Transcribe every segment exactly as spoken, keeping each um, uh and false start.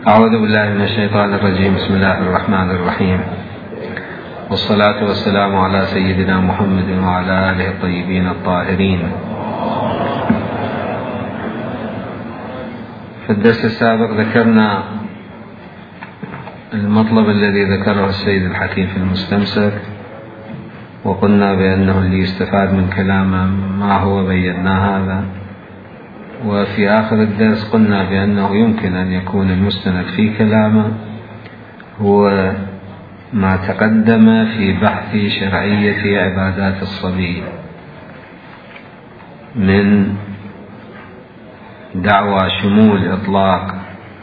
أعوذ بالله من الشيطان الرجيم. بسم الله الرحمن الرحيم، والصلاة والسلام على سيدنا محمد وعلى آله الطيبين الطاهرين. في الدرس السابق ذكرنا المطلب الذي ذكره السيد الحكيم في المستمسك، وقلنا بأنه اللي يستفاد من كلامه ما هو بينا هذا. وفي آخر الدرس قلنا بأنه يمكن أن يكون المستند في كلامه هو ما تقدم في بحث شرعية عبادات الصبي من دعوى شمول إطلاق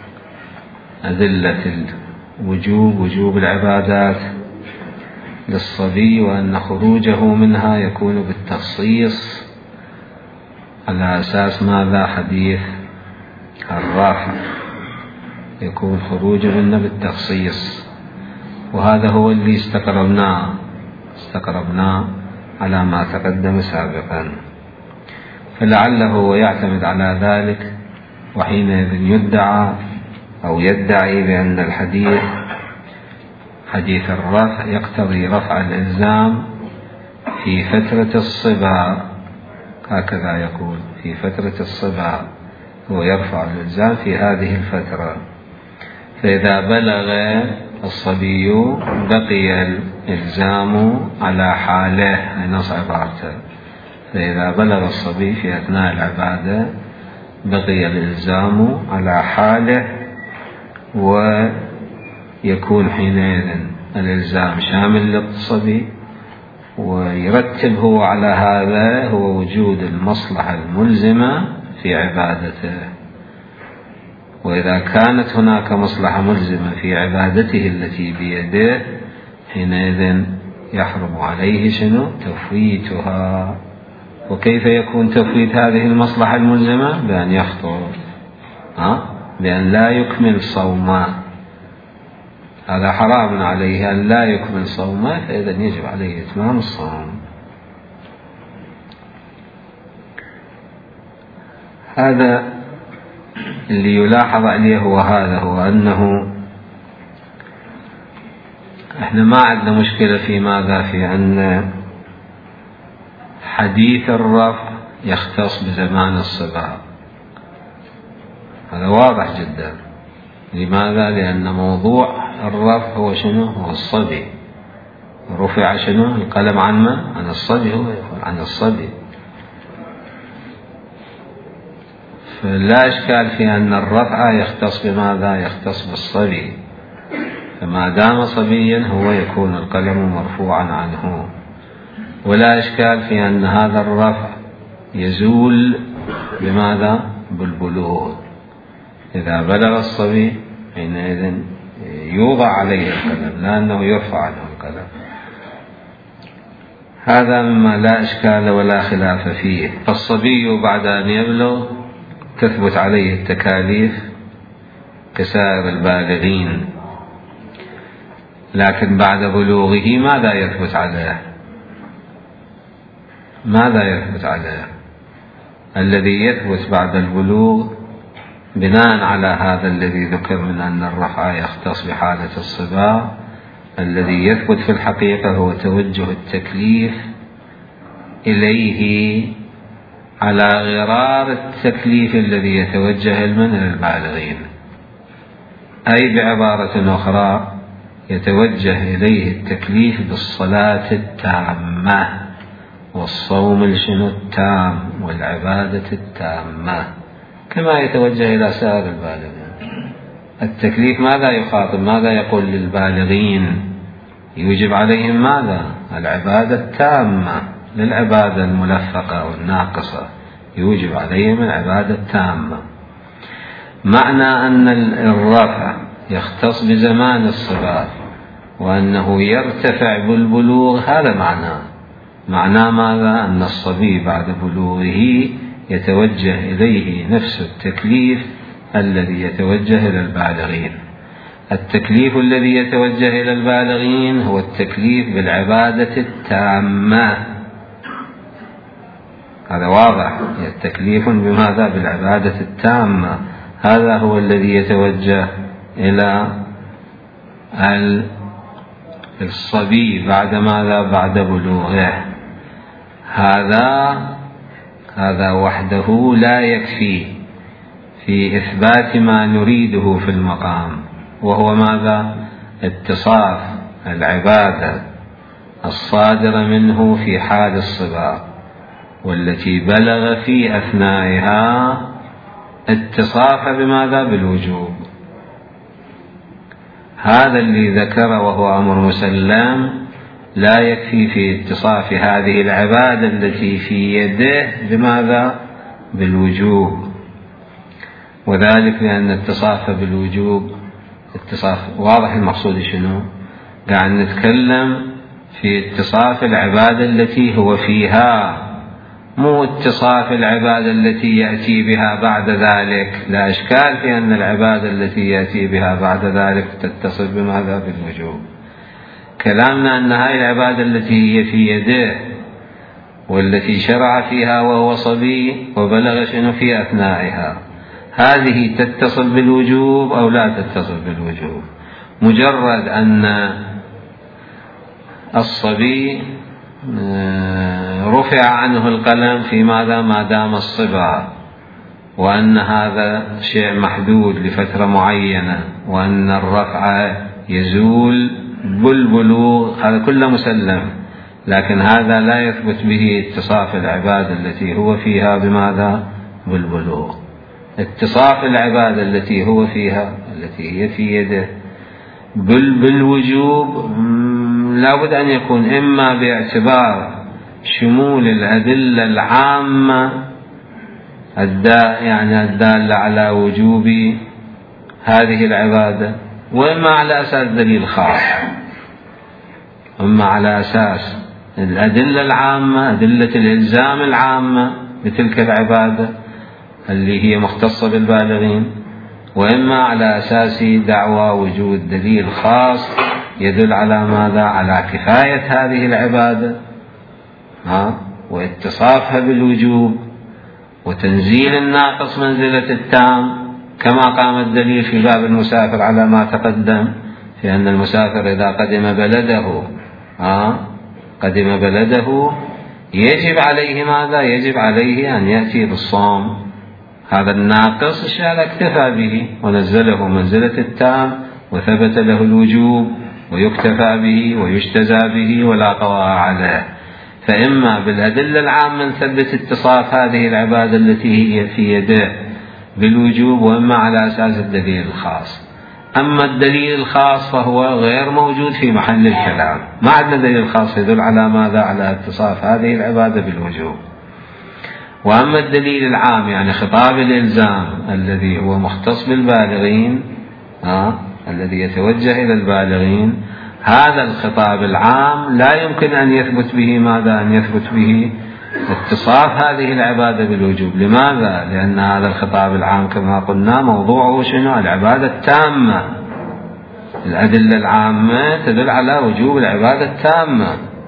أدلة الوجوب وجوب العبادات للصبي، وأن خروجه منها يكون بالتخصيص على أساس ماذا؟ حديث الرافع، يكون خروجه منه بالتخصيص. وهذا هو اللي استقربناه استقربناه على ما تقدم سابقا، فلعله يعتمد على ذلك، وحينئذ يدعى أو يدعي بأن الحديث حديث الرفع يقتضي رفع الإلزام في فترة الصبا، هكذا يقول في فترة الصبا هو يرفع الإلزام في هذه الفترة. فإذا بلغ الصبي بقي الإلزام على حاله، نص عبارته، فإذا بلغ الصبي في أثناء العبادة بقي الإلزام على حاله، ويكون حينئذ الإلزام شامل للصبي، ويرتب هو على هذا هو وجود المصلحة الملزمة في عبادته. وإذا كانت هناك مصلحة ملزمة في عبادته التي بيده حينئذ يحرم عليه شنو؟ تفويتها. وكيف يكون تفويت هذه المصلحة الملزمة؟ بأن يخطر، ها؟ بأن لا يكمل صوما، هذا حرام عليه أن لا يكمل صوما، فإذا يجب عليه إتمام الصوم. هذا اللي يلاحظ عليه هو هذا، هو أنه احنا ما عندنا مشكلة في ماذا؟ في أن حديث الرفع يختص بزمان الصبا، هذا واضح جدا. لماذا؟ لأن موضوع الرفع هو شنو؟ هو الصبي. رفع شنو؟ القلم عن من؟ عن الصبي، هو يقول عن الصبي. فلا إشكال في أن الرفع يختص بماذا؟ يختص بالصبي، فما دام صبيا هو يكون القلم مرفوعا عنه. ولا إشكال في أن هذا الرفع يزول بماذا؟ بالبلوغ. إذا بلغ الصبي حينئذ يوضع عليه القلم، لأنه يرفع عنه القلم. هذا مما لا إشكال ولا خلاف فيه. فالصبي بعد أن يبلغ تثبت عليه التكاليف كسائر البالغين، لكن بعد بلوغه ماذا يثبت عليه؟ ماذا يثبت عليه؟ الذي يثبت بعد البلوغ بناء على هذا الذي ذكر من أن الرفع يختص بحالة الصبا، الذي يثبت في الحقيقة هو توجه التكليف إليه على غرار التكليف الذي يتوجه من البالغين، أي بعبارة أخرى يتوجه إليه التكليف بالصلاة التامة والصوم الشنو التام والعبادة التامة، كما يتوجه إلى سائر البالغين. التكليف ماذا يخاطب؟ ماذا يقول للبالغين؟ يوجب عليهم ماذا؟ العبادة التامة. للعبادة الملفقة والناقصة يوجب عليهم العبادة التامة. معنى أن الرفع يختص بزمان الصبا وأنه يرتفع بالبلوغ، هذا معناه. معناه ماذا؟ أن الصبي بعد بلوغه يتوجه إليه نفس التكليف الذي يتوجه إلى البالغين. التكليف الذي يتوجه إلى البالغين هو التكليف بالعبادة التامة، هذا واضح. التكليف بماذا؟ بالعبادة التامة، هذا هو الذي يتوجه إلى الصبي بعد ماذا؟ بعد بلوغه. هذا هذا وحده لا يكفي في إثبات ما نريده في المقام، وهو ماذا؟ اتصاف العبادة الصادرة منه في حال الصبا، والتي بلغ في أثنائها اتصاف بماذا؟ بالوجوب. هذا اللي ذكر وهو أمر مسلم لا يكفي في اتصاف هذه العبادة التي في يده بماذا؟ بالوجوب. وذلك لأن اتصاف بالوجوب اتصاف واضح. المقصود شنو؟ قاعد نتكلم في اتصاف العبادة التي هو فيها، مو اتصاف العبادة التي يأتي بها بعد ذلك. لا إشكال في أن العبادة التي يأتي بها بعد ذلك تتصل بماذا؟ بالوجوب. كلامنا أن هذه العبادة التي هي في يده والتي شرع فيها وهو صبي وبلغ شنو في أثنائها، هذه تتصل بالوجوب أو لا تتصل بالوجوب؟ مجرد أن الصبي رفع عنه القلم في ماذا؟ ما دام الصبا، وأن هذا شيء محدود لفترة معينة، وأن الرفع يزول بالبلوغ، هذا كله مسلم. لكن هذا لا يثبت به اتصاف العبادة التي هو فيها بماذا؟ بالبلوغ. اتصاف العبادة التي هو فيها التي هي في يده بالوجوب لابد أن يكون إما باعتبار شمول الأدلة العامة الدال يعني الدالة على وجوب هذه العبادة، وإما على أساس دليل خاص، إما على أساس الأدلة العامة، أدلة الإلزام العامة بتلك العبادة اللي هي مختصة بالبالغين، وإما على أساس دعوى وجود دليل خاص يدل على ماذا؟ على كفاية هذه العبادة ها واتصافها بالوجوب وتنزيل الناقص منزلة التام، كما قام الدليل في باب المسافر على ما تقدم، في أن المسافر إذا قدم بلده ها قدم بلده يجب عليه ماذا؟ يجب عليه أن يأتي بالصوم. هذا الناقص الشارع اكتفى به ونزله منزلة التام وثبت له الوجوب ويكتفى به ويجتزى به ولا قضاء عليه. فإما بالأدلة العامة نثبت اتصاف هذه العبادة التي هي في يده بالوجوب، وإما على أساس الدليل الخاص. أما الدليل الخاص فهو غير موجود في محل الكلام، ما عندنا دليل خاص يدل على ماذا؟ على اتصاف هذه العبادة بالوجوب. وأما الدليل العام يعني خطاب الإلزام الذي هو مختص بالبالغين ها الذي يتوجه إلى البالغين، هذا الخطاب العام لا يمكن أن يثبت به ماذا؟ أن يثبت به اتصاف هذه العبادة بالوجوب. لماذا؟ لأن هذا الخطاب العام كما قلنا موضوعه شنو؟ العبادة التامة. الأدلة العامة تدل على وجوب العبادة التامة،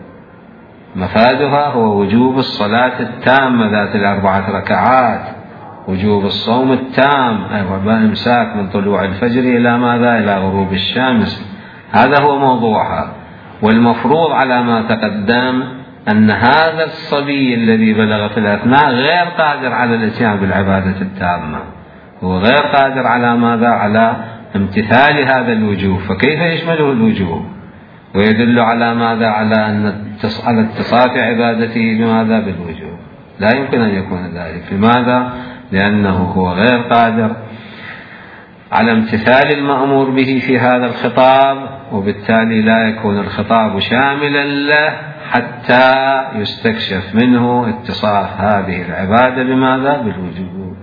مفادها هو وجوب الصلاة التامة ذات الأربعة ركعات، وجوب الصوم التام، والإمساك من طلوع الفجر إلى ماذا؟ إلى غروب الشمس. هذا هو موضوعها. والمفروض على ما تقدم أن هذا الصبي الذي بلغ في الأثناء غير قادر على الاتيان بالعبادة التامة، هو غير قادر على ماذا؟ على امتثال هذا الوجوب، فكيف يشمله الوجوب؟ ويدل على ماذا؟ على أن على اتصاف عبادته بماذا؟ بالوجوب. لا يمكن أن يكون ذلك. لماذا؟ لأنه هو غير قادر على امتثال المأمور به في هذا الخطاب، وبالتالي لا يكون الخطاب شاملا له حتى يستكشف منه اتصاف هذه العبادة بماذا؟ بالوجوب.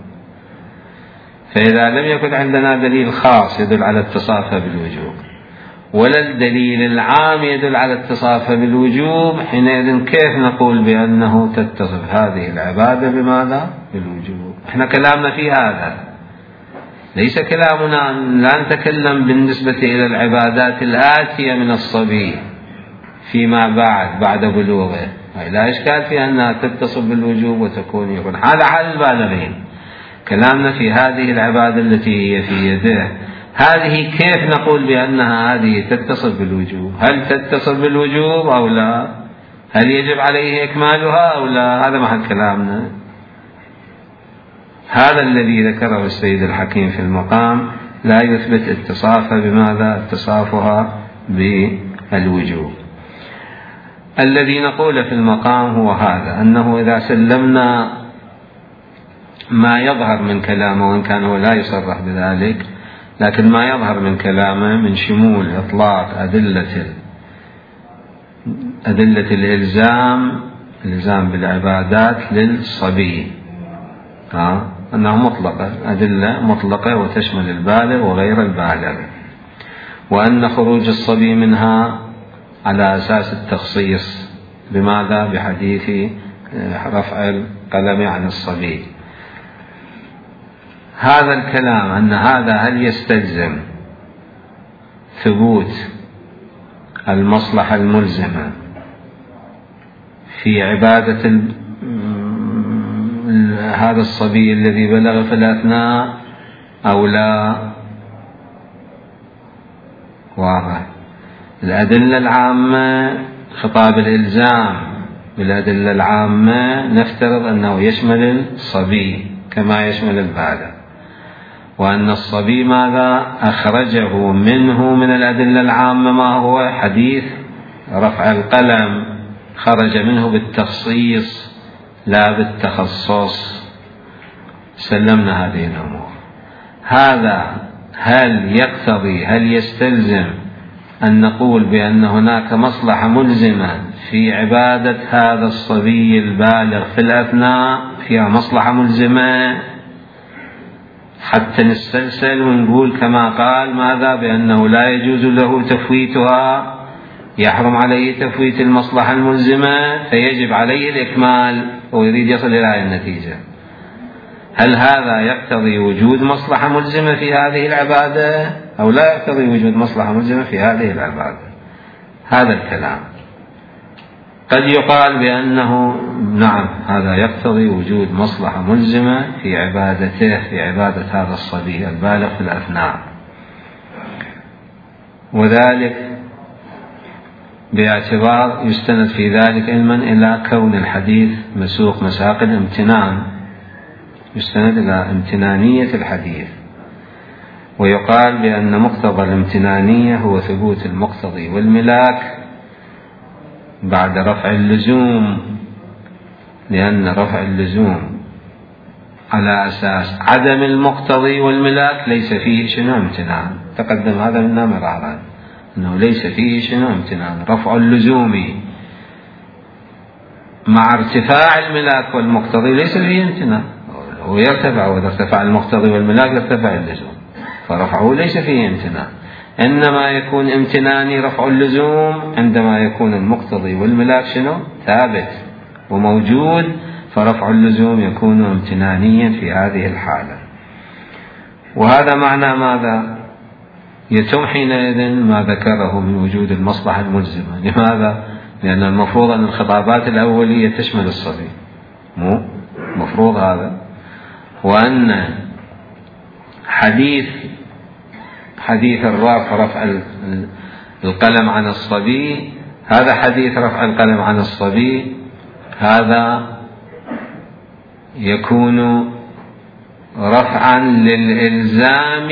فإذا لم يكن عندنا دليل خاص يدل على اتصافها بالوجوب، ولا الدليل العام يدل على اتصافها بالوجوب، حينئذ كيف نقول بأنه تتصف هذه العبادة بماذا؟ بالوجوب؟ احنا كلامنا في هذا، ليس كلامنا لا نتكلم بالنسبة إلى العبادات الآتية من الصبي فيما بعد بعد بلوغه، لا إشكال في أنها تتصف بالوجوب وتكون يكون هذا حال البالغين. كلامنا في هذه العبادة التي هي في يده، هذه كيف نقول بأنها هذه تتصل بالوجوب؟ هل تتصل بالوجوب أو لا؟ هل يجب عليه إكمالها أو لا؟ هذا محل كلامنا. هذا الذي ذكره السيد الحكيم في المقام لا يثبت اتصافها بماذا؟ اتصافها بالوجوب. الذي نقول في المقام هو هذا، أنه إذا سلمنا ما يظهر من كلامه، وإن كان هو لا يصرح بذلك، لكن ما يظهر من كلامه من شمول إطلاق أدلة أدلة الإلزام الإلزام بالعبادات للصبي، ها أنها مطلقة، أدلة مطلقة وتشمل البالغ وغير البالغ، وأن خروج الصبي منها على أساس التخصيص بماذا؟ بحديث رفع القلم عن الصبي. هذا الكلام أن هذا هل يستلزم ثبوت المصلحة الملزمة في عبادة هذا الصبي الذي بلغ في الأثناء أو لا؟ واضح. الأدلة العامة، خطاب الإلزام بالأدلة العامة نفترض أنه يشمل الصبي كما يشمل البالغ، وأن الصبي ماذا أخرجه منه من الأدلة العامة؟ ما هو؟ حديث رفع القلم، خرج منه بالتخصيص لا بالتخصص. سلمنا هذه الأمور. هذا هل يقتضي، هل يستلزم أن نقول بأن هناك مصلحة ملزمة في عبادة هذا الصبي البالغ في الأثناء، فيها مصلحة ملزمة حتى نسترسل ونقول كما قال ماذا؟ بأنه لا يجوز له تفويتها، يحرم عليه تفويت المصلحة الملزمة فيجب عليه الإكمال، ويريد يصل إلى هذه النتيجة. هل هذا يقتضي وجود مصلحة ملزمة في هذه العبادة أو لا يقتضي وجود مصلحة ملزمة في هذه العبادة؟ هذا الكلام. قد يقال بأنه نعم هذا يقتضي وجود مصلحة ملزمة في عبادته، في عبادة هذا الصبي البالغ في الأثناء، وذلك باعتبار يستند في ذلك علما إلى كون الحديث مسوق مساق الامتنان، يستند إلى امتنانية الحديث، ويقال بأن مقتضى الامتنانية هو ثبوت المقتضي والملاك بعد رفع اللزوم، لأن رفع اللزوم على أساس عدم المقتضي والملاك ليس فيه شنو؟ امتنان. تقدم هذا منا مرارا أنه ليس فيه شنو؟ امتنان. رفع اللزوم مع ارتفاع الملاك والمقتضي ليس فيه امتنان، هو يرتفع، وإذا ارتفع المقتضي والملاك يرتفع اللزوم، فرفعه ليس فيه امتنان. إنما يكون امتناني رفع اللزوم عندما يكون المقتضي والملاك شنو؟ ثابت وموجود، فرفع اللزوم يكون امتنانيا في هذه الحالة. وهذا معنى ماذا؟ يتم حينئذ ما ذكره من وجود المصلحة الملزمة. لماذا؟ لأن المفروض أن الخطابات الأولية تشمل الصبي، مو مفروض هذا، وأن حديث حديث الرفع رفع القلم عن الصبي، هذا حديث رفع القلم عن الصبي هذا يكون رفعا للإلزام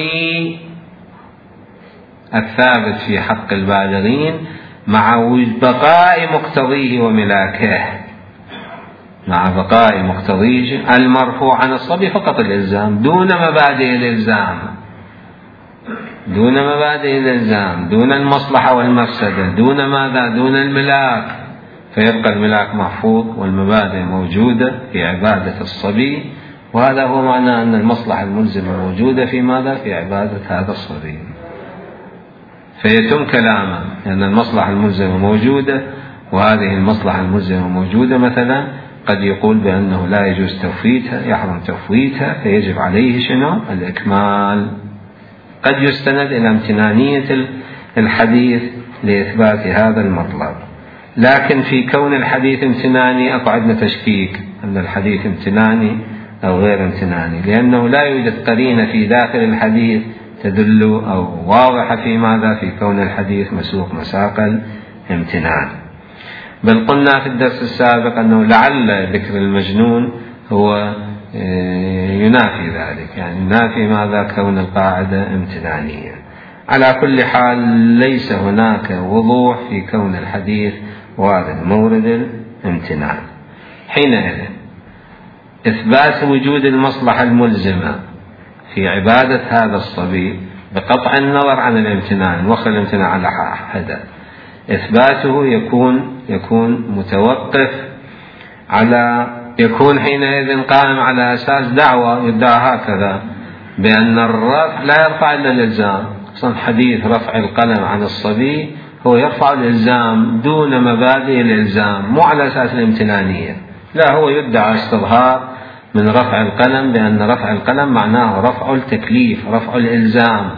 الثابت في حق البالغين مع بقاء مقتضيه وملاكه، مع بقاء مقتضيه المرفوع عن الصبي فقط الإلزام دون مبادئ الإلزام، دون مبادئ الإلزام، دون المصلحة والمفسدة، دون ماذا؟ دون الملاك، فيبقى الملاك محفوظ والمبادئ موجودة في عبادة الصبي. وهذا هو معنى أن المصلحة الملزمة موجودة في ماذا؟ في عبادة هذا الصبي. فيتم كلامه لأن المصلحة الملزمة موجودة، وهذه المصلحة الملزمة موجودة مثلا قد يقول بأنه لا يجوز تفويتها، يحرم تفويتها، فيجب عليه شنو؟ الإكمال. قد يستند إلى امتنانية الحديث لإثبات هذا المطلب، لكن في كون الحديث امتناني أكو عندنا تشكيك أن الحديث امتناني أو غير امتناني، لأنه لا يوجد قرينة في داخل الحديث تدل أو واضحة في ماذا؟ في كون الحديث مسوق مساق الامتنان. بل قلنا في الدرس السابق أنه لعل ذكر المجنون هو ينافي ذلك، يعني ينافي ماذا؟ كون القاعدة امتنانية. على كل حال ليس هناك وضوح في كون الحديث وارد مورد الامتنان. حينئذ إثبات وجود المصلحة الملزمة في عبادة هذا الصبي بقطع النظر عن الامتنان، وخل الامتنان على حدث، إثباته يكون يكون متوقف على يكون حينئذ قائم على أساس دعوة يدعى هكذا بأن الرفع لا يرفع إلا الإلزام. أصلا حديث رفع القلم عن الصبي هو يرفع الإلزام دون مبادئ الإلزام، مو على أساس الامتنانية، لا، هو يدعى استظهار من رفع القلم بأن رفع القلم معناه رفع التكليف، رفع الإلزام،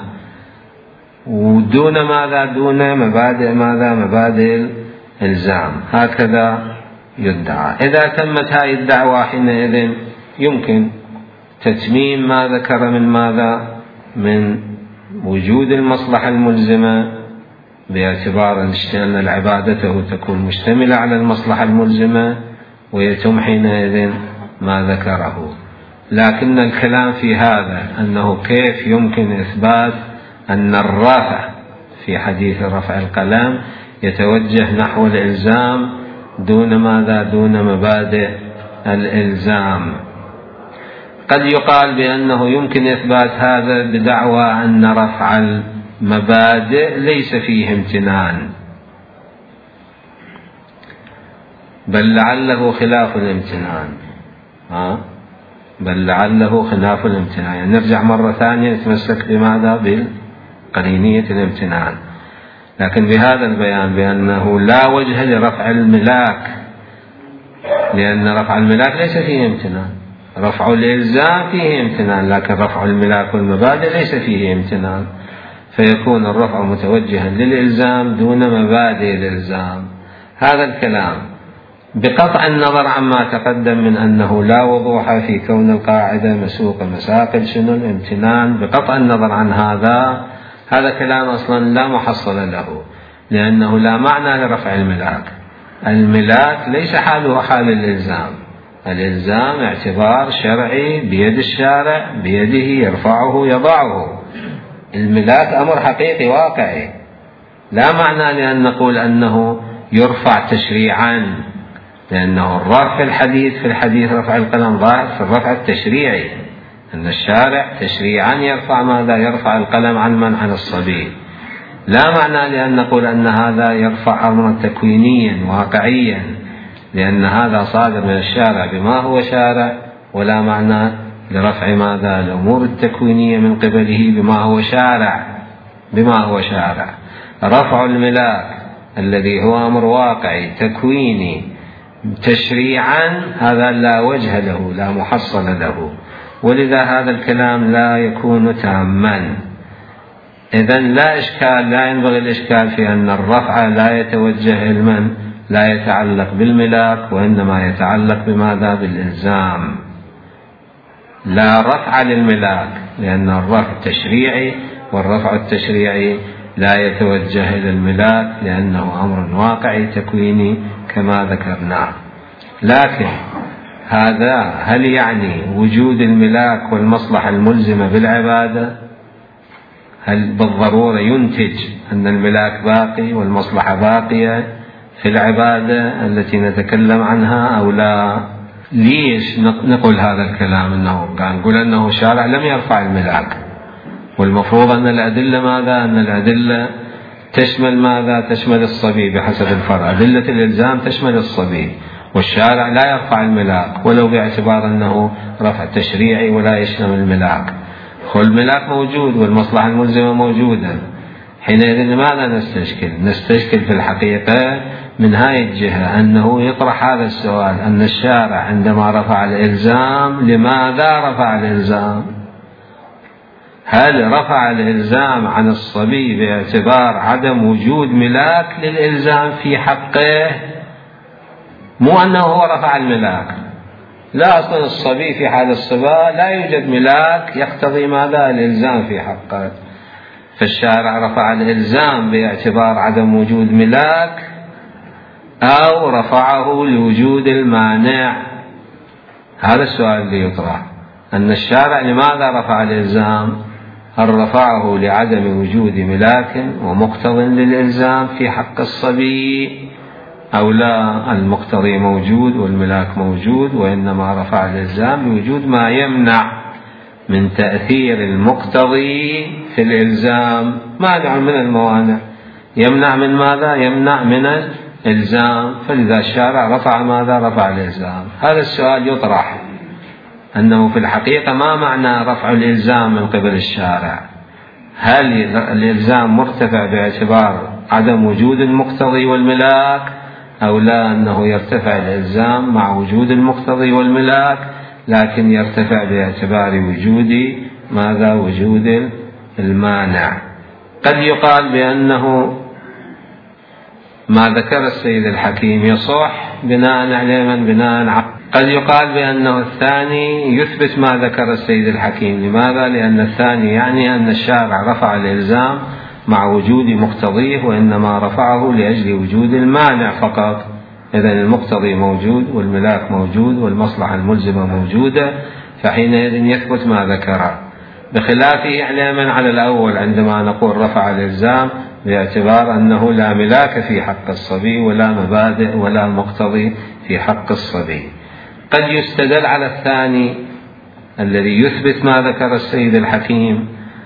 ودون ماذا؟ دون مبادئ ماذا؟ مبادئ الإلزام، هكذا يدعى. إذا تمت هذه الدعوة حينئذ يمكن تتميم ما ذكر من ماذا؟ من وجود المصلحة الملزمة، باعتبار أن عبادته تكون مشتملة على المصلحة الملزمة، ويتم حينئذ ما ذكره. لكن الكلام في هذا أنه كيف يمكن إثبات أن الرافع في حديث رفع القلم يتوجه نحو الإلزام دون ماذا؟ دون مبادئ الإلزام. قد يقال بأنه يمكن إثبات هذا بدعوى أن رفع المبادئ ليس فيه امتنان، بل لعله خلاف الامتنان، ها؟ بل لعله خلاف الامتنان، يعني نرجع مرة ثانية نتمسك بماذا؟ بالقرينية الامتنان. لكن بهذا البيان بأنه لا وجه لرفع الملاك، لأن رفع الملاك ليس فيه امتنان، رفع الإلزام فيه امتنان، لكن رفع الملاك والمبادئ ليس فيه امتنان، فيكون الرفع متوجها للإلزام دون مبادئ الإلزام. هذا الكلام بقطع النظر عما تقدم من أنه لا وضوح في كون القاعدة مسوق مساقل شنو الامتنان، بقطع النظر عن هذا، هذا كلام أصلا لا محصل له، لأنه لا معنى لرفع الملاك. الملاك ليس حاله حال الإلزام، الإلزام اعتبار شرعي بيد الشارع، بيده يرفعه يضعه، الملاك أمر حقيقي واقعي، لا معنى لأن نقول أنه يرفع تشريعا، لأنه الرفع في الحديث في الحديث رفع القلم ظاهر في الرفع التشريعي، أن الشارع تشريعا يرفع ماذا؟ يرفع القلم عن من؟ عن الصبي. لا معنى لأن نقول أن هذا يرفع أمرا تكوينيا واقعيا، لأن هذا صادر من الشارع بما هو شارع، ولا معنى لرفع ماذا؟ الأمور التكوينية من قبله بما هو شارع بما هو شارع. رفع الملاك الذي هو أمر واقعي تكويني تشريعا هذا لا وجه له، لا محصل له، ولذا هذا الكلام لا يكون تاما. إذن لا إشكال، لا ينبغي الإشكال في أن الرفع لا يتوجه المن لا يتعلق بالملاك، وإنما يتعلق بماذا؟ بالإلزام. لا رفع للملاك، لأن الرفع تشريعي، والرفع التشريعي لا يتوجه إلى الملاك لأنه أمر واقعي تكويني كما ذكرناه. لكن هذا هل يعني وجود الملاك والمصلحة الملزمة بالعبادة؟ هل بالضرورة ينتج أن الملاك باقي والمصلحة باقية في العبادة التي نتكلم عنها أو لا؟ ليش نقول هذا الكلام؟ أنه نقول أنه شارع لم يرفع الملاك، والمفروض أن الأدلة ماذا؟ أن الأدلة تشمل ماذا؟ تشمل الصبي بحسب الفرع، أدلة الإلزام تشمل الصبي، والشارع لا يرفع الملاك ولو باعتبار أنه رفع تشريعي ولا يشمل الملاك. والملاك موجود والمصلحة الملزمة موجودة، حينئذ لماذا نستشكل؟ نستشكل في الحقيقة من هاي الجهة أنه يطرح هذا السؤال، أن الشارع عندما رفع الإلزام لماذا رفع الإلزام؟ هل رفع الإلزام عن الصبي باعتبار عدم وجود ملاك للإلزام في حقه؟ مو أنه هو رفع الملاك، لا، أصلا الصبي في حال الصبا لا يوجد ملاك يقتضي ماذا؟ الإلزام في حقه، فالشارع رفع الإلزام باعتبار عدم وجود ملاك، أو رفعه لوجود المانع؟ هذا السؤال اللي يطرح، أن الشارع لماذا رفع الإلزام؟ هل رفعه لعدم وجود ملاك ومقتض للإلزام في حق الصبي، أو لا، المقتضي موجود والملاك موجود، وإنما رفع الإلزام لوجود ما يمنع من تأثير المقتضي في الإلزام، مانع من الموانع، يمنع من ماذا؟ يمنع من الإلزام، فلذا الشارع رفع ماذا؟ رفع الإلزام. هذا السؤال يطرح، أنه في الحقيقة ما معنى رفع الإلزام من قبل الشارع؟ هل الإلزام مرتفع باعتبار عدم وجود المقتضي والملاك، أو لا، أنه يرتفع الإلزام مع وجود المقتضي والملاك، لكن يرتفع باعتبار وجود ماذا؟ وجود المانع. قد يقال بأنه ما ذكر السيد الحكيم يصح بناء على من بناء على، قد يقال بأنه الثاني يثبت ما ذكر السيد الحكيم. لماذا؟ لأن الثاني يعني أن الشارع رفع الإلزام مع وجود مقتضيه، وإنما رفعه لأجل وجود المانع فقط. إذن المقتضي موجود والملاك موجود والمصلحة الملزمة موجودة، فحينئذ يثبت ما ذكره، بخلافه إعلاما على الأول عندما نقول رفع الإلزام باعتبار أنه لا ملاك في حق الصبي ولا مبادئ ولا مقتضي في حق الصبي. قد يستدل على الثاني الذي يثبت ما ذكر السيد الحكيم،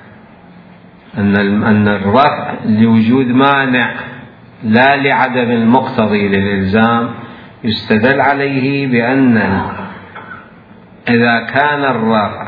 أن أن الرفع لوجود مانع لا لعدم المقتضي للإلزام، يستدل عليه بأن إذا كان الرفع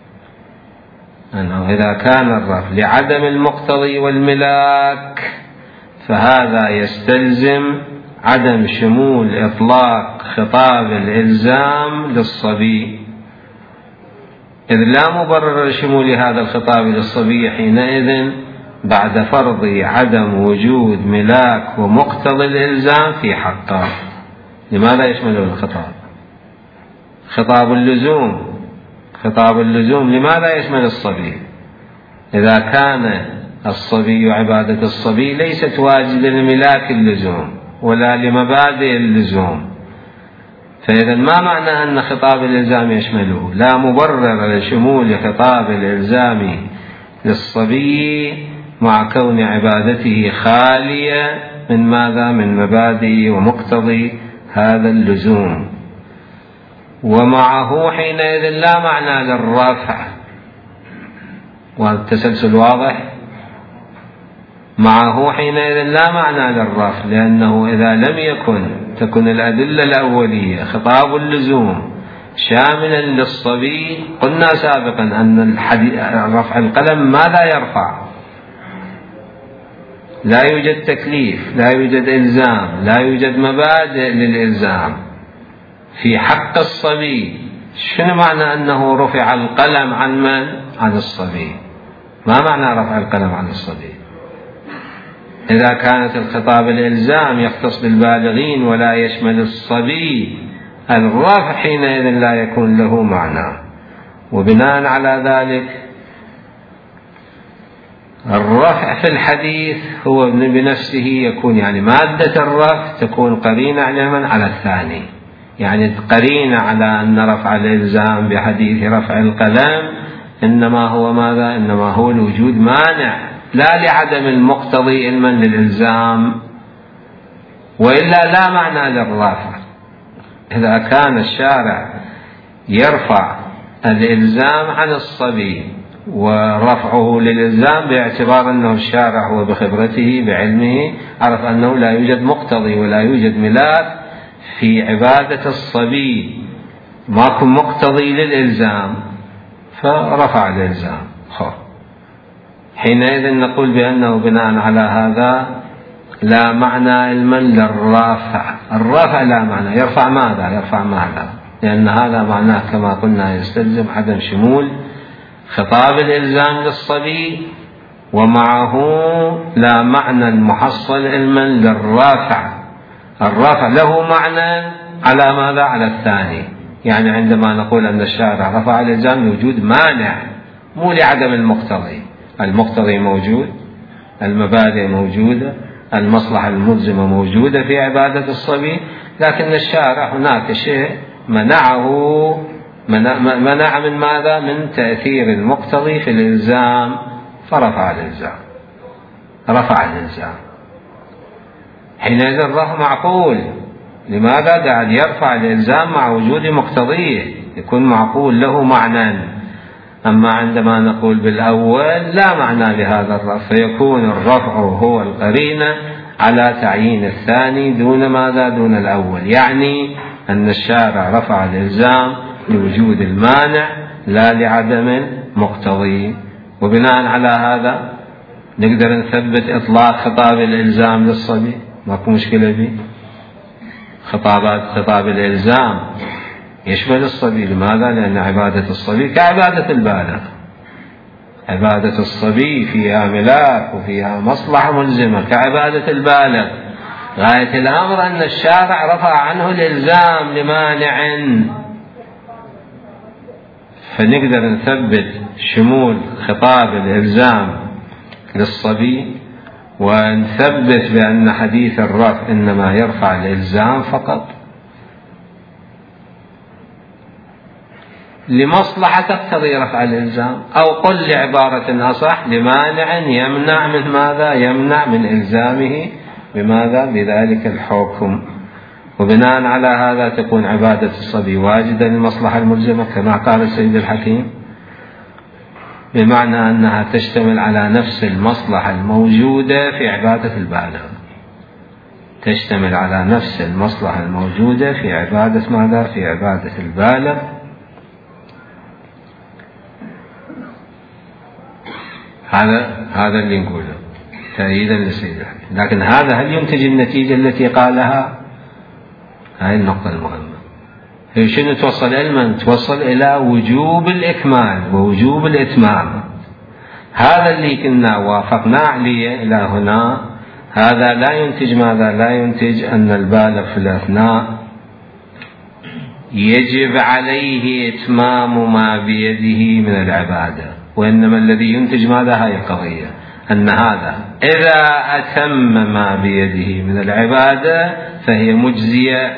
أنه إذا كان الرفع لعدم المقتضي والملاك، فهذا يستلزم عدم شمول إطلاق خطاب الإلزام للصبي، إذ لا مبرر لشمول هذا الخطاب للصبي حينئذ بعد فرض عدم وجود ملاك ومقتضي الإلزام في حقه. لماذا يشمله الخطاب؟ خطاب اللزوم، خطاب اللزوم لماذا يشمل الصبي؟ إذا كان الصبي عبادة الصبي ليست واجدة لملاك اللزوم ولا لمبادئ اللزوم، فإذا ما معنى أن خطاب الإلزام يشمله؟ لا مبرر لشمول خطاب الإلزام للصبي مع كون عبادته خالية من ماذا؟ من مبادئ ومقتضي هذا اللزوم. ومعه حينئذ لا معنى للرفع، والتسلسل واضح، معه حينئذ لا معنى للرفع، لأنه إذا لم يكن تكن الأدلة الأولية خطاب اللزوم شاملا للصبي، قلنا سابقا أن رفع القلم ماذا يرفع؟ لا يوجد تكليف، لا يوجد إلزام، لا يوجد مبادئ للإلزام في حق الصبي. شنو معنى أنه رفع القلم عن من؟ عن الصبي. ما معنى رفع القلم عن الصبي؟ إذا كانت الخطاب الإلزام يختص بالبالغين ولا يشمل الصبي، الرفع حينئذ لا يكون له معنى. وبناء على ذلك الرفع في الحديث هو بنفسه يكون يعني مادة الرفع تكون قرينة على الثاني، يعني قرينة على أن رفع الإلزام بحديث رفع القلم إنما هو ماذا؟ إنما هو الوجود مانع لا لعدم المقتضي علما للإلزام، وإلا لا معنى للرفع. إذا كان الشارع يرفع الإلزام عن الصبي ورفعه للإلزام باعتبار أنه الشارع هو بخبرته بعلمه عرف أنه لا يوجد مقتضي ولا يوجد ملاك في عبادة الصبي، ماكو مقتضي للإلزام فرفع الإلزام. حينئذ نقول بأنه بناء على هذا لا معنى علما للرافع. الرافع لا معنى، يرفع ماذا؟ يرفع ماذا؟ لأن هذا معناه كما قلنا يستلزم عدم شمول خطاب الإلزام للصبي، ومعه لا معنى محصل علما للرافع. الرافع له معنى على ماذا؟ على الثاني. يعني عندما نقول أن الشارع رفع الإلزام لوجود مانع مو لعدم المقتضي، المقتضي موجود، المبادئ موجودة، المصلحة الملزمة موجودة في عبادة الصبي، لكن الشارع هناك شيء منعه، منع من ماذا؟ من تأثير المقتضي في الإلزام، فرفع الإلزام، رفع الإلزام. حينئذ الرفع معقول. لماذا؟ قاعد يرفع الإلزام مع وجود مقتضيه، يكون معقول له معنى. أما عندما نقول بالأول لا معنى لهذا الرفع، فيكون الرفع هو القرينة على تعيين الثاني دون ماذا؟ دون الأول. يعني أن الشارع رفع الإلزام لوجود المانع لا لعدم المقتضي. وبناء على هذا نقدر نثبت إطلاق خطاب الإلزام للصبي، ماكو مشكلة به. خطابات خطاب الإلزام يشمل الصبي. لماذا؟ لأن عبادة الصبي كعبادة البالغ. عبادة الصبي فيها ملاك وفيها مصلحة ملزمة كعبادة البالغ. غاية الأمر أن الشارع رفع عنه الإلزام لمانع، فنقدر نثبت شمول خطاب الإلزام للصبي، ونثبت بأن حديث الرفع إنما يرفع الإلزام فقط لمصلحة تقتضي رفع الإلزام، أو قل لعبارة أصح لمانع يمنع من ماذا؟ يمنع من إلزامه بماذا؟ بذلك الحكم. وبناء على هذا تكون عبادة الصبي واجدة للمصلحة الملزمة كما قال السيد الحكيم، بمعنى أنها تشتمل على نفس المصلحة الموجودة في عبادة البالغ، تشتمل على نفس المصلحة الموجودة في عبادة ماذا؟ في عبادة البالغ. هذا هذا اللي نقوله تأييدا للسيد الحكيم. لكن هذا هل ينتج النتيجة التي قالها؟ هاي النقطة المهمة. هي شنو توصل علما؟ توصل إلى وجوب الإكمال ووجوب الإتمام. هذا اللي كنا وافقنا عليه إلى هنا، هذا لا ينتج ماذا؟ لا ينتج أن البالغ في الأثناء يجب عليه إتمام ما بيده من العبادة، وإنما الذي ينتج ماذا؟ هاي القضية، أن هذا إذا أتم ما بيده من العبادة فهي مجزية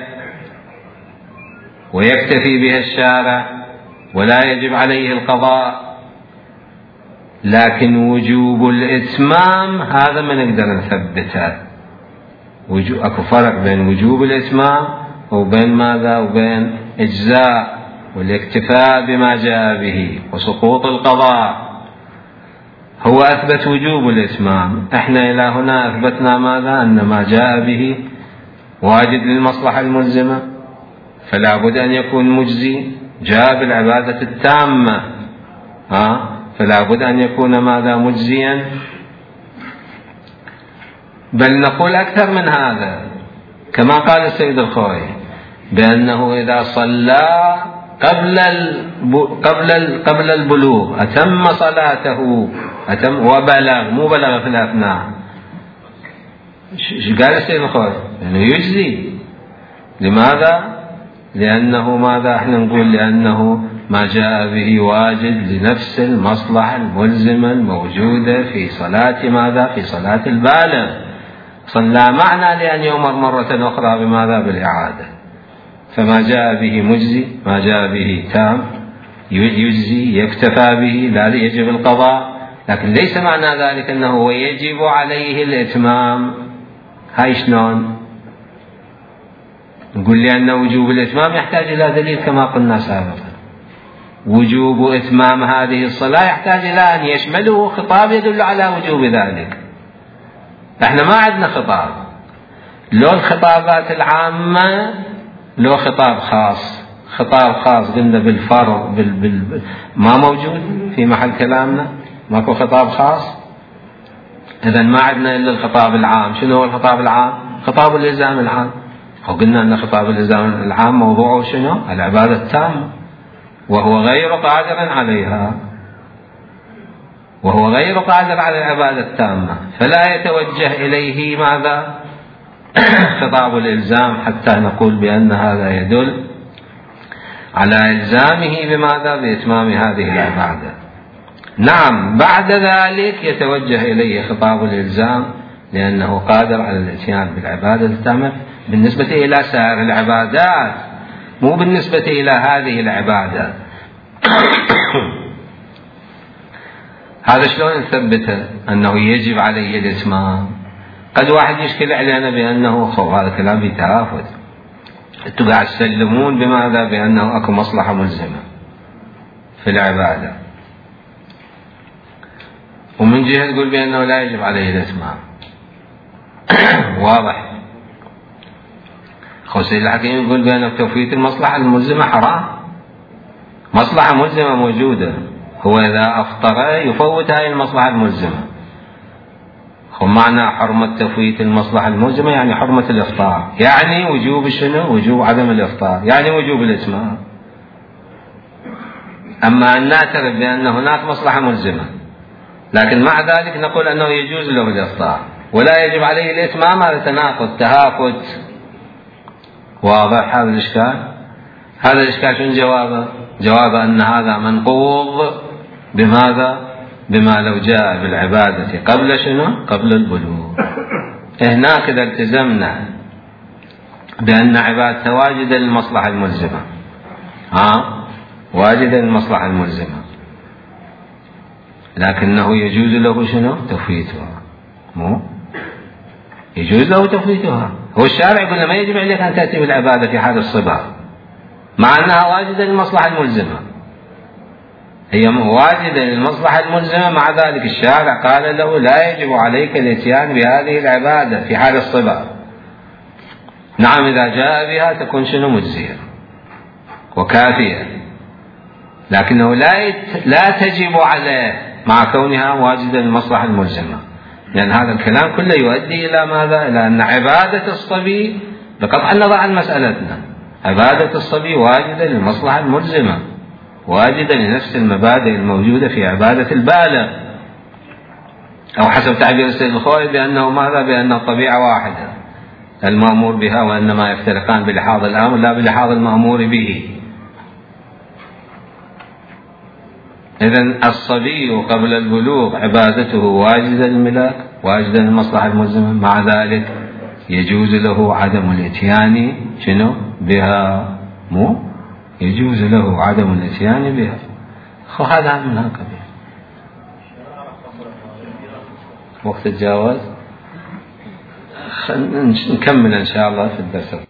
ويكتفي بها الشارع ولا يجب عليه القضاء. لكن وجوب الإتمام هذا ما نقدر نثبته. أكو فرق بين وجوب الإتمام وبين ماذا؟ وبين إجزاء والاكتفاء بما جاء به وسقوط القضاء. هو أثبت وجوب الإتمام، احنا إلى هنا أثبتنا ماذا؟ أن ما جاء به واجد للمصلحة الملزمة، فلا بد أن يكون مجزي، جاء بالعبادة التامة، ها فلا بد أن يكون ماذا؟ مجزيا. بل نقول أكثر من هذا، كما قال السيد الخوي بأنه إذا صلى قبل قبل قبل البلوغ أتم صلاته، أتم وبلغ، مو بلغ في الأثناء. ايش قال السيد الخوي؟ أنه يجزي. لماذا؟ لأنه ماذا؟ احنا نقول لأنه ما جاء به واجد لنفس المصلحة الملزمة الموجودة في صلاة ماذا؟ في صلاة البالغ. صلى معنى لأن يؤمر مرة أخرى بماذا؟ بالإعادة. فما جاء به مجزي، ما جاء به تام يجزي، يكتفى به، لا يجب القضاء. لكن ليس معنى ذلك أنه يجب عليه الإتمام. هاي شلون؟ نقول لأن وجوب الإتمام يحتاج إلى دليل كما قلنا سابقا. وجوب إتمام هذه الصلاة يحتاج إلى أن يشمله خطاب يدل على وجوب ذلك. احنا ما عندنا خطاب، لو الخطابات العامة لو خطاب خاص. خطاب خاص قلنا بالفرض بال... بال... ما موجود في محل كلامنا، ماكو خطاب خاص. إذن ما عندنا إلا الخطاب العام. شنو هو الخطاب العام؟ خطاب الإلزام العام. وقلنا أن خطاب الإلزام العام موضوعه شنو؟ العبادة التامة، وهو غير قادر عليها، وهو غير قادر على العبادة التامة، فلا يتوجه إليه ماذا؟ خطاب الإلزام، حتى نقول بأن هذا يدل على إلزامه بماذا؟ بإتمام هذه العبادة. نعم بعد ذلك يتوجه إليه خطاب الإلزام لأنه قادر على الاتيان بالعبادة التامة بالنسبة إلى سائر العبادات، مو بالنسبة إلى هذه العبادة. هذا شلون نثبته أنه يجب عليه الإتمام؟ قد واحد يشكل علينا بأنه خو هذا كلام بيتعافد، انتوا قاعد تسلمون بماذا؟ بأنه أكو مصلحة ملزمة في العبادة، ومن جهة تقول بأنه لا يجب عليه الإتمام. واضح. خو سيد الحكيم يقول بأن تفويت المصلحة الملزمة حرام، مصلحة ملزمة موجودة، هو إذا أفطر يفوت هذه المصلحة الملزمة. خو معنى حرمة تفويت المصلحة الملزمة يعني حرمة الإفطار، يعني وجوب شنو؟ وجوب عدم الإفطار، يعني وجوب الإتمام. أما أن نعترف بأن هناك مصلحة ملزمة لكن مع ذلك نقول أنه يجوز له الإفطار ولا يجب عليه الإتمام، هذا تناقض تهافت. واضح هذا الإشكال؟ هذا الإشكال شنو جوابه؟ جوابه أن هذا منقوض بماذا؟ بما لو جاء بالعبادة قبل شنو؟ قبل البلوغ. هناك إذا التزمنا بأن عبادة واجدة للمصلحة الملزمة، ها واجدة للمصلحة الملزمة، لكنه يجوز له شنو؟ تفويتها. مو يجوز له تفويتها. هو الشارع يقول له ما يجب عليك أن تأتي بالعبادة في حال الصبا، مع أنها واجدة للمصلحة الملزمة، هي واجدة للمصلحة الملزمة، مع ذلك الشارع قال له لا يجب عليك الاتيان بهذه العبادة في حال الصبا. نعم إذا جاء بها تكون شنو؟ مجزية وكافية، لكنه لا يت... لا تجب عليه مع كونها واجدة للمصلحة الملزمة، لأن هذا الكلام كله يؤدي إلى ماذا؟ إلى أن عبادة الصبي بقطع النظر عن مسألتنا، عبادة الصبي واجدة للمصلحة الملزمة، واجدة لنفس المبادئ الموجودة في عبادة البالغ، أو حسب تعبير السيد الخوئي بأنه ماذا؟ بأن الطبيعة واحدة المأمور بها، وإنما يفترقان بلحاظ الأمر لا بلحاظ المأمور به. إذن الصبي قبل البلوغ عبادته واجدة للملاك، واجدة للمصلحة الملزمة، مع ذلك يجوز له عدم الاتيان شنو؟ بها. مو يجوز له عدم الاتيان بها. خو هذا من هكذا. وقت تجاوز، نكمل إن شاء الله في الدرس.